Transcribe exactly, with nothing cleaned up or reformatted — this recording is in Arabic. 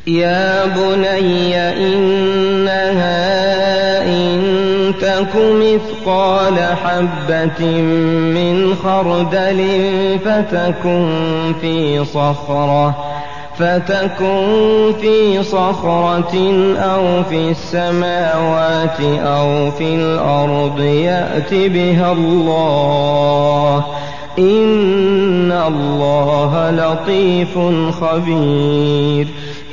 يا بني إنها إن تك مثقال حبة من خردل فتكن في صخرة فتكن في صخرة أو في السماوات أو في الأرض يأت بها الله إن الله لطيف خبير